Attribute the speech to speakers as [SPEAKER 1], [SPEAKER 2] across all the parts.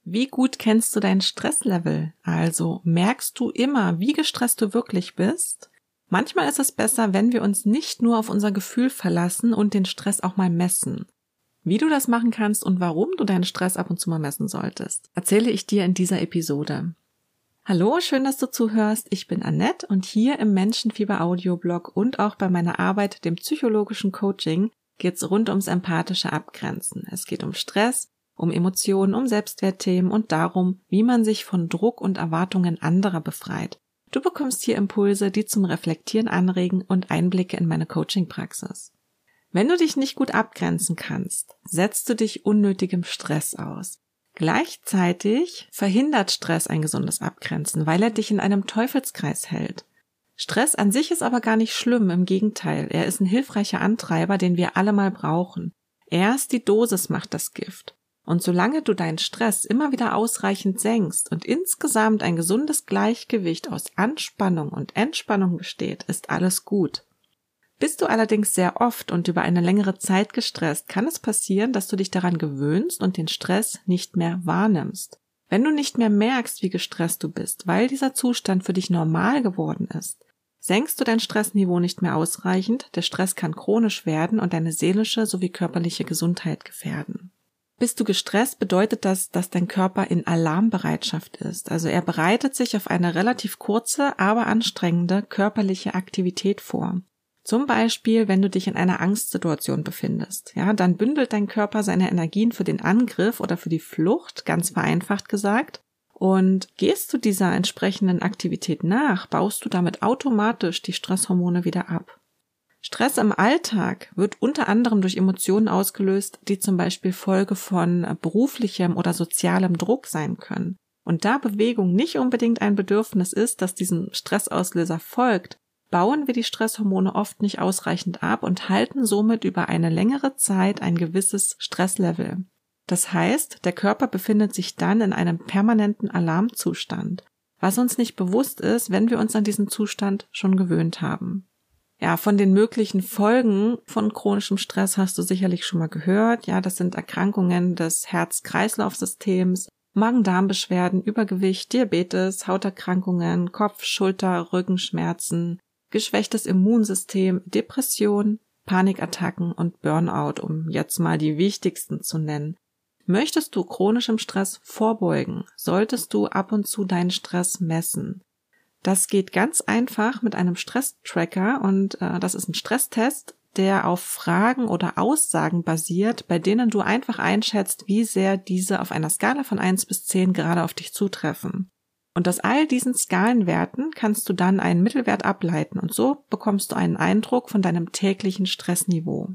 [SPEAKER 1] Wie gut kennst du dein Stresslevel? Also merkst du immer, wie gestresst du wirklich bist? Manchmal ist es besser, wenn wir uns nicht nur auf unser Gefühl verlassen und den Stress auch mal messen. Wie du das machen kannst und warum du deinen Stress ab und zu mal messen solltest, erzähle ich dir in dieser Episode. Hallo, schön, dass du zuhörst. Ich bin Annette und hier im Menschenfieber Audioblog und auch bei meiner Arbeit, dem psychologischen Coaching, geht's rund ums empathische Abgrenzen. Es geht um Stress, um Emotionen, um Selbstwertthemen und darum, wie man sich von Druck und Erwartungen anderer befreit. Du bekommst hier Impulse, die zum Reflektieren anregen und Einblicke in meine Coaching-Praxis. Wenn du dich nicht gut abgrenzen kannst, setzt du dich unnötigem Stress aus. Gleichzeitig verhindert Stress ein gesundes Abgrenzen, weil er dich in einem Teufelskreis hält. Stress an sich ist aber gar nicht schlimm, im Gegenteil, er ist ein hilfreicher Antreiber, den wir alle mal brauchen. Erst die Dosis macht das Gift. Und solange du deinen Stress immer wieder ausreichend senkst und insgesamt ein gesundes Gleichgewicht aus Anspannung und Entspannung besteht, ist alles gut. Bist du allerdings sehr oft und über eine längere Zeit gestresst, kann es passieren, dass du dich daran gewöhnst und den Stress nicht mehr wahrnimmst. Wenn du nicht mehr merkst, wie gestresst du bist, weil dieser Zustand für dich normal geworden ist, senkst du dein Stressniveau nicht mehr ausreichend, der Stress kann chronisch werden und deine seelische sowie körperliche Gesundheit gefährden. Bist du gestresst, bedeutet das, dass dein Körper in Alarmbereitschaft ist. Also er bereitet sich auf eine relativ kurze, aber anstrengende körperliche Aktivität vor. Zum Beispiel, wenn du dich in einer Angstsituation befindest, dann bündelt dein Körper seine Energien für den Angriff oder für die Flucht, ganz vereinfacht gesagt. Und gehst du dieser entsprechenden Aktivität nach, baust du damit automatisch die Stresshormone wieder ab. Stress im Alltag wird unter anderem durch Emotionen ausgelöst, die zum Beispiel Folge von beruflichem oder sozialem Druck sein können. Und da Bewegung nicht unbedingt ein Bedürfnis ist, das diesem Stressauslöser folgt, bauen wir die Stresshormone oft nicht ausreichend ab und halten somit über eine längere Zeit ein gewisses Stresslevel. Das heißt, der Körper befindet sich dann in einem permanenten Alarmzustand, was uns nicht bewusst ist, wenn wir uns an diesen Zustand schon gewöhnt haben. Ja, von den möglichen Folgen von chronischem Stress hast du sicherlich schon mal gehört. Ja, das sind Erkrankungen des Herz-Kreislauf-Systems, Magen-Darm-Beschwerden, Übergewicht, Diabetes, Hauterkrankungen, Kopf-, Schulter-, Rückenschmerzen, geschwächtes Immunsystem, Depression, Panikattacken und Burnout, um jetzt mal die wichtigsten zu nennen. Möchtest du chronischem Stress vorbeugen, solltest du ab und zu deinen Stress messen. Das geht ganz einfach mit einem Stresstracker und das ist ein Stresstest, der auf Fragen oder Aussagen basiert, bei denen du einfach einschätzt, wie sehr diese auf einer Skala von 1 bis 10 gerade auf dich zutreffen. Und aus all diesen Skalenwerten kannst du dann einen Mittelwert ableiten und so bekommst du einen Eindruck von deinem täglichen Stressniveau.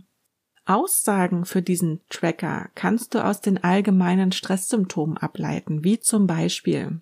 [SPEAKER 1] Aussagen für diesen Tracker kannst du aus den allgemeinen Stresssymptomen ableiten, wie zum Beispiel: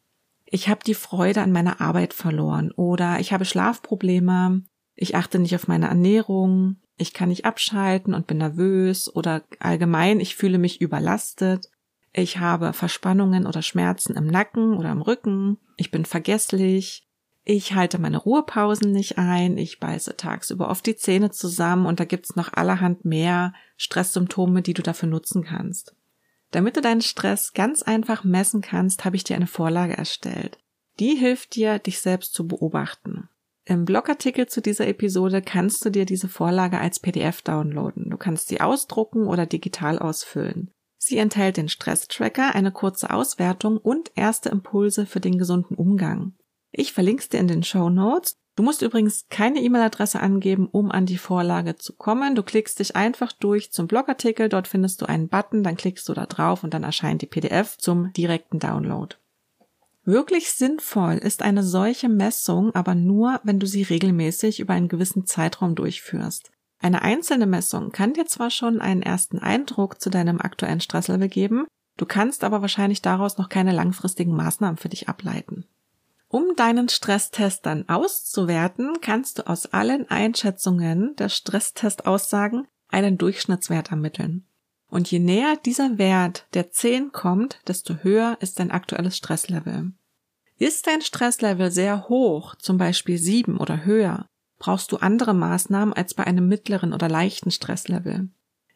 [SPEAKER 1] Ich habe die Freude an meiner Arbeit verloren oder ich habe Schlafprobleme, ich achte nicht auf meine Ernährung, ich kann nicht abschalten und bin nervös oder allgemein, ich fühle mich überlastet. Ich habe Verspannungen oder Schmerzen im Nacken oder im Rücken. Ich bin vergesslich. Ich halte meine Ruhepausen nicht ein. Ich beiße tagsüber oft die Zähne zusammen und da gibt's noch allerhand mehr Stresssymptome, die du dafür nutzen kannst. Damit du deinen Stress ganz einfach messen kannst, habe ich dir eine Vorlage erstellt. Die hilft dir, dich selbst zu beobachten. Im Blogartikel zu dieser Episode kannst du dir diese Vorlage als PDF downloaden. Du kannst sie ausdrucken oder digital ausfüllen. Sie enthält den Stresstracker, eine kurze Auswertung und erste Impulse für den gesunden Umgang. Ich verlinke es dir in den Shownotes. Du musst übrigens keine E-Mail-Adresse angeben, um an die Vorlage zu kommen. Du klickst dich einfach durch zum Blogartikel, dort findest du einen Button, dann klickst du da drauf und dann erscheint die PDF zum direkten Download. Wirklich sinnvoll ist eine solche Messung aber nur, wenn du sie regelmäßig über einen gewissen Zeitraum durchführst. Eine einzelne Messung kann dir zwar schon einen ersten Eindruck zu deinem aktuellen Stresslevel geben, du kannst aber wahrscheinlich daraus noch keine langfristigen Maßnahmen für dich ableiten. Um deinen Stresstest dann auszuwerten, kannst du aus allen Einschätzungen der Stresstestaussagen einen Durchschnittswert ermitteln. Und je näher dieser Wert der 10 kommt, desto höher ist dein aktuelles Stresslevel. Ist dein Stresslevel sehr hoch, zum Beispiel 7 oder höher, brauchst du andere Maßnahmen als bei einem mittleren oder leichten Stresslevel.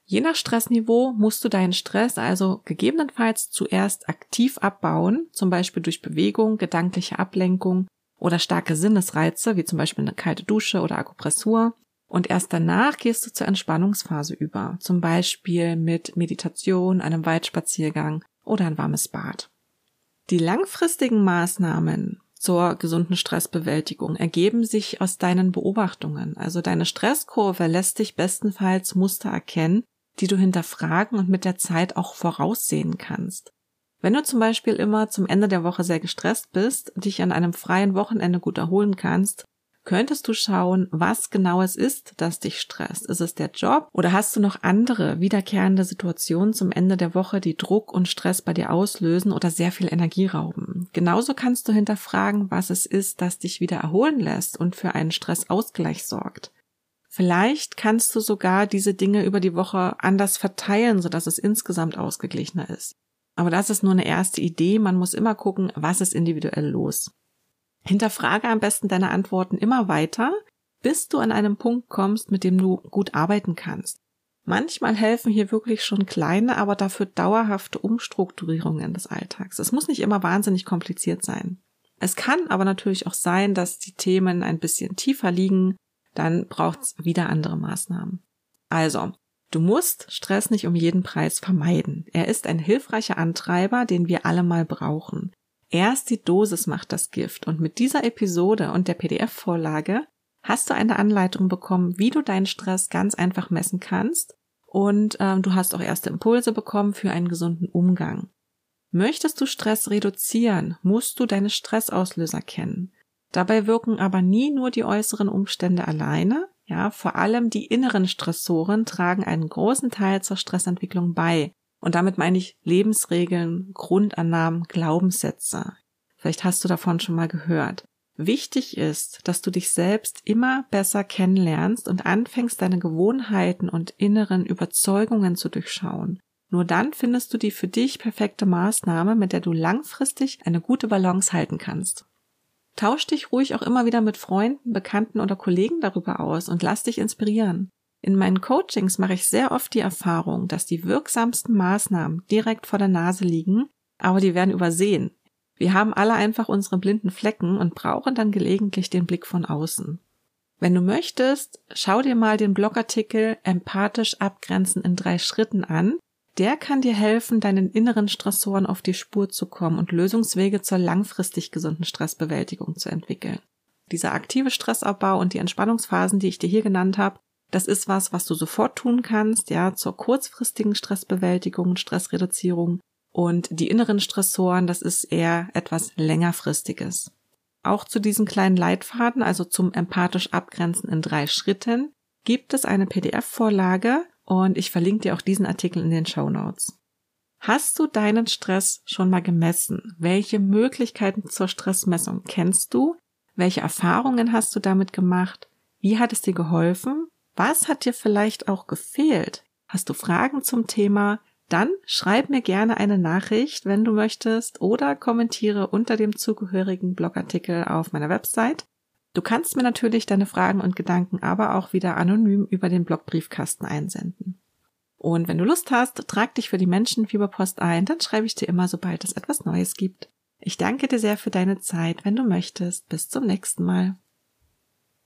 [SPEAKER 1] Je nach Stressniveau musst du deinen Stress also gegebenenfalls zuerst aktiv abbauen, zum Beispiel durch Bewegung, gedankliche Ablenkung oder starke Sinnesreize, wie zum Beispiel eine kalte Dusche oder Akupressur. Und erst danach gehst du zur Entspannungsphase über, zum Beispiel mit Meditation, einem Waldspaziergang oder ein warmes Bad. Die langfristigen Maßnahmen zur gesunden Stressbewältigung ergeben sich aus deinen Beobachtungen. Also deine Stresskurve lässt dich bestenfalls Muster erkennen, die du hinterfragen und mit der Zeit auch voraussehen kannst. Wenn du zum Beispiel immer zum Ende der Woche sehr gestresst bist, dich an einem freien Wochenende gut erholen kannst, könntest du schauen, was genau es ist, das dich stresst. Ist es der Job oder hast du noch andere wiederkehrende Situationen zum Ende der Woche, die Druck und Stress bei dir auslösen oder sehr viel Energie rauben? Genauso kannst du hinterfragen, was es ist, das dich wieder erholen lässt und für einen Stressausgleich sorgt. Vielleicht kannst du sogar diese Dinge über die Woche anders verteilen, sodass es insgesamt ausgeglichener ist. Aber das ist nur eine erste Idee. Man muss immer gucken, was ist individuell los. Hinterfrage am besten deine Antworten immer weiter, bis du an einem Punkt kommst, mit dem du gut arbeiten kannst. Manchmal helfen hier wirklich schon kleine, aber dafür dauerhafte Umstrukturierungen des Alltags. Es muss nicht immer wahnsinnig kompliziert sein. Es kann aber natürlich auch sein, dass die Themen ein bisschen tiefer liegen, dann braucht es wieder andere Maßnahmen. Also, du musst Stress nicht um jeden Preis vermeiden. Er ist ein hilfreicher Antreiber, den wir alle mal brauchen. Erst die Dosis macht das Gift und mit dieser Episode und der PDF-Vorlage hast du eine Anleitung bekommen, wie du deinen Stress ganz einfach messen kannst und du hast auch erste Impulse bekommen für einen gesunden Umgang. Möchtest du Stress reduzieren, musst du deine Stressauslöser kennen. Dabei wirken aber nie nur die äußeren Umstände alleine. Ja, vor allem die inneren Stressoren tragen einen großen Teil zur Stressentwicklung bei. Und damit meine ich Lebensregeln, Grundannahmen, Glaubenssätze. Vielleicht hast du davon schon mal gehört. Wichtig ist, dass du dich selbst immer besser kennenlernst und anfängst, deine Gewohnheiten und inneren Überzeugungen zu durchschauen. Nur dann findest du die für dich perfekte Maßnahme, mit der du langfristig eine gute Balance halten kannst. Tausch dich ruhig auch immer wieder mit Freunden, Bekannten oder Kollegen darüber aus und lass dich inspirieren. In meinen Coachings mache ich sehr oft die Erfahrung, dass die wirksamsten Maßnahmen direkt vor der Nase liegen, aber die werden übersehen. Wir haben alle einfach unsere blinden Flecken und brauchen dann gelegentlich den Blick von außen. Wenn du möchtest, schau dir mal den Blogartikel Empathisch abgrenzen in 3 Schritten an. Der kann dir helfen, deinen inneren Stressoren auf die Spur zu kommen und Lösungswege zur langfristig gesunden Stressbewältigung zu entwickeln. Dieser aktive Stressabbau und die Entspannungsphasen, die ich dir hier genannt habe, das ist was du sofort tun kannst, ja, zur kurzfristigen Stressbewältigung, Stressreduzierung. Und die inneren Stressoren, das ist eher etwas längerfristiges. Auch zu diesem kleinen Leitfaden, also zum empathisch Abgrenzen in 3 Schritten, gibt es eine PDF-Vorlage und ich verlinke dir auch diesen Artikel in den Shownotes. Hast du deinen Stress schon mal gemessen? Welche Möglichkeiten zur Stressmessung kennst du? Welche Erfahrungen hast du damit gemacht? Wie hat es dir geholfen? Was hat dir vielleicht auch gefehlt? Hast du Fragen zum Thema? Dann schreib mir gerne eine Nachricht, wenn du möchtest, oder kommentiere unter dem zugehörigen Blogartikel auf meiner Website. Du kannst mir natürlich deine Fragen und Gedanken aber auch wieder anonym über den Blogbriefkasten einsenden. Und wenn du Lust hast, trag dich für die Menschenfieberpost ein, dann schreibe ich dir immer, sobald es etwas Neues gibt. Ich danke dir sehr für deine Zeit. Wenn du möchtest, bis zum nächsten Mal.